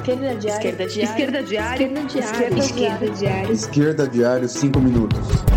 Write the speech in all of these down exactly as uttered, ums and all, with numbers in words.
Esquerda Diário. Esquerda Diário. Esquerda Diário. Esquerda Diário. Esquerda Diário. Esquerda Diário, cinco minutos.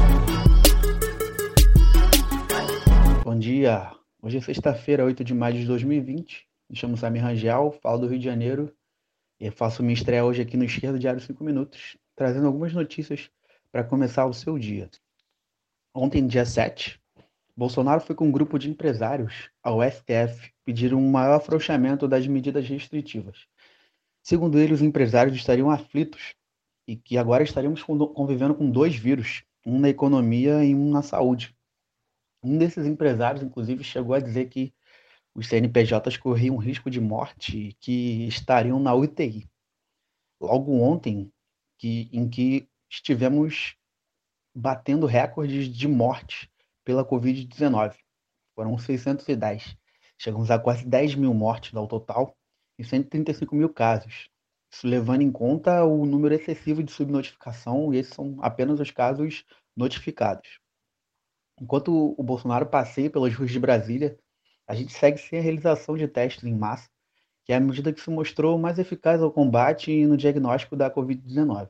Bom dia. Hoje é sexta-feira, oito de maio de dois mil e vinte. Me chamo Samir Rangel, falo do Rio de Janeiro e faço minha estreia hoje aqui no Esquerda Diário cinco minutos, trazendo algumas notícias para começar o seu dia. Ontem, dia sete, Bolsonaro foi com um grupo de empresários ao S T F pedir um maior afrouxamento das medidas restritivas. Segundo ele, os empresários estariam aflitos e que agora estaríamos convivendo com dois vírus, um na economia e um na saúde. Um desses empresários, inclusive, chegou a dizer que os C N P Js corriam risco de morte e que estariam na U T I. Logo ontem, que, em que estivemos batendo recordes de morte pela covid dezenove. Foram seiscentos e dez. Chegamos a quase dez mil mortes ao total e cento e trinta e cinco mil casos. Isso levando em conta o número excessivo de subnotificação, e esses são apenas os casos notificados. Enquanto o Bolsonaro passeia pelas ruas de Brasília, a gente segue sem a realização de testes em massa, que é a medida que se mostrou mais eficaz ao combate e no diagnóstico da covid dezenove.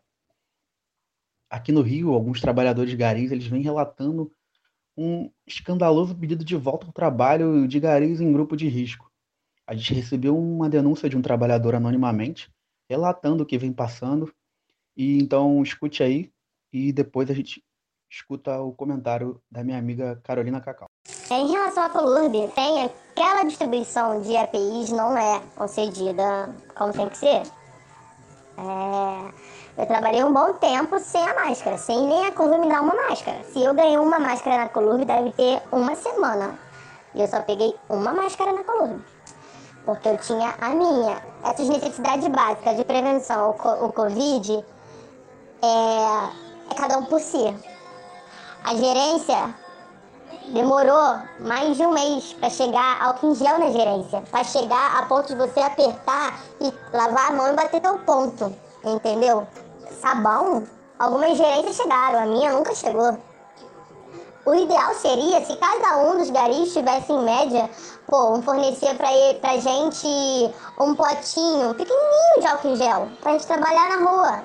Aqui no Rio, alguns trabalhadores garis eles vêm relatando um escandaloso pedido de volta ao trabalho de garis em grupo de risco. A gente recebeu uma denúncia de um trabalhador anonimamente, relatando o que vem passando, e então escute aí, e depois a gente escuta o comentário da minha amiga Carolina Cacau. Em relação à Colurb, tem aquela distribuição de E P Is não é concedida como tem que ser. É... Eu trabalhei um bom tempo sem a máscara, sem nem a Colurb me dar uma máscara. Se eu ganhei uma máscara na Colurb, deve ter uma semana. E eu só peguei uma máscara na Colurb. Porque eu tinha a minha. Essas necessidades básicas de prevenção ao, co- ao Covid, é, é cada um por si. A gerência demorou mais de um mês para chegar álcool em gel na gerência. Para chegar a ponto de você apertar e lavar a mão e bater teu ponto. Entendeu? Sabão, algumas gerências chegaram, a minha nunca chegou. O ideal seria se cada um dos garis tivesse em média, pô, um fornecer pra, ele, pra gente um potinho pequenininho de álcool em gel, pra gente trabalhar na rua.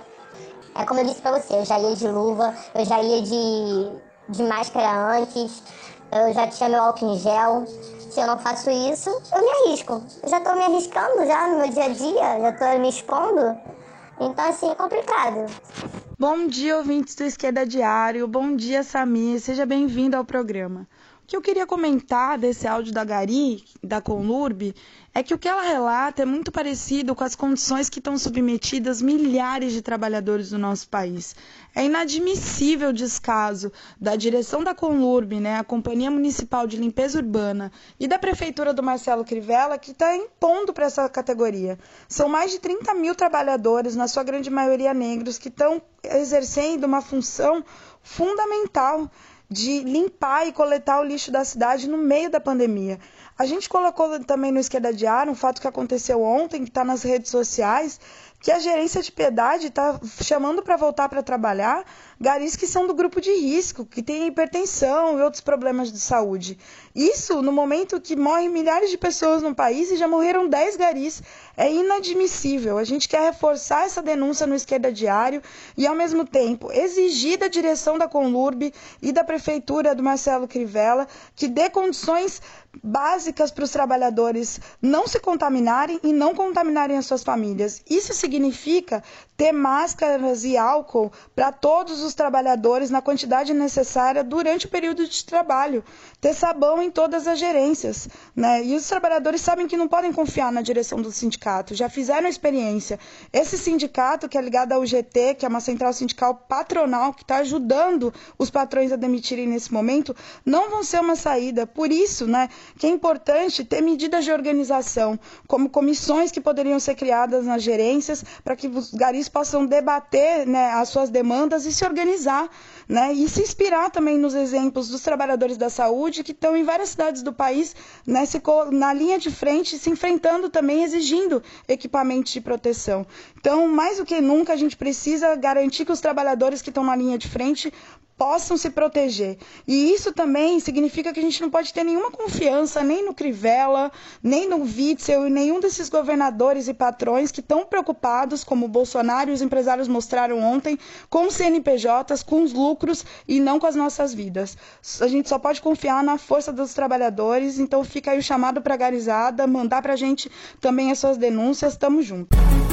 É como eu disse pra você, eu já ia de luva, eu já ia de, de máscara antes, eu já tinha meu álcool em gel. Se eu não faço isso, eu me arrisco. Eu já tô me arriscando já no meu dia a dia, já tô me expondo. Então, assim, é complicado. Bom dia, ouvintes do Esquerda Diário. Bom dia, Samir. Seja bem-vindo ao programa. O que eu queria comentar desse áudio da Gari, da Colurb, é que o que ela relata é muito parecido com as condições que estão submetidas milhares de trabalhadores do nosso país. É inadmissível o descaso da direção da Colurb, né, a Companhia Municipal de Limpeza Urbana, e da Prefeitura do Marcelo Crivella, que está impondo para essa categoria. São mais de trinta mil trabalhadores, na sua grande maioria negros, que estão exercendo uma função fundamental de limpar e coletar o lixo da cidade no meio da pandemia. A gente colocou também no Esquerda Diário um fato que aconteceu ontem, que está nas redes sociais, que a gerência de Piedade está chamando para voltar para trabalhar garis que são do grupo de risco, que têm hipertensão e outros problemas de saúde. Isso no momento que morrem milhares de pessoas no país e já morreram dez garis. É inadmissível. A gente quer reforçar essa denúncia no Esquerda Diário e, ao mesmo tempo, exigir da direção da Colurb e da Prefeitura do Marcelo Crivella que dê condições básicas para os trabalhadores não se contaminarem e não contaminarem as suas famílias. Isso significa ter máscaras e álcool para todos os trabalhadores na quantidade necessária durante o período de trabalho, ter sabão em todas as gerências, né? E os trabalhadores sabem que não podem confiar na direção do sindicato, já fizeram experiência. Esse sindicato, que é ligado ao U G T, que é uma central sindical patronal, que está ajudando os patrões a demitirem nesse momento, não vão ser uma saída. Por isso, né, que é importante ter medidas de organização, como comissões que poderiam ser criadas nas gerências, para que os garis possam debater, né, as suas demandas e se organizar, né, e se inspirar também nos exemplos dos trabalhadores da saúde que estão em várias cidades do país, né, se, na linha de frente, se enfrentando também, exigindo equipamentos de proteção. Então, mais do que nunca, a gente precisa garantir que os trabalhadores que estão na linha de frente possam se proteger. E isso também significa que a gente não pode ter nenhuma confiança nem no Crivella, nem no Witzel e nenhum desses governadores e patrões que estão preocupados, como o Bolsonaro e os empresários mostraram ontem, com os C N P Js, com os lucros e não com as nossas vidas. A gente só pode confiar na força dos trabalhadores, então fica aí o chamado para a garizada, mandar para a gente também as suas denúncias, tamo junto.